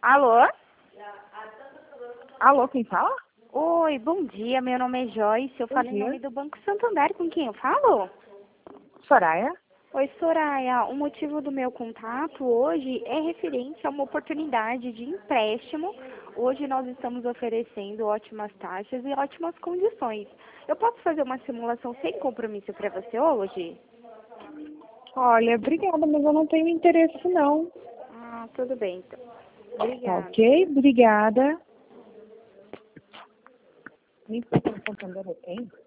Alô? Alô, quem fala? Oi, bom dia. Meu nome é Joyce. Eu falo em nome do Banco Santander. Com quem eu falo? Soraya? Oi, Soraya. O motivo do meu contato hoje é referente a uma oportunidade de empréstimo. Hoje nós estamos oferecendo ótimas taxas e ótimas condições. Eu posso fazer uma simulação sem compromisso para você hoje? Olha, obrigada, mas eu não tenho interesse não. Ah, tudo bem, então. Tá Obrigada. ok? Obrigada. Nem sei se Santander eu tenho.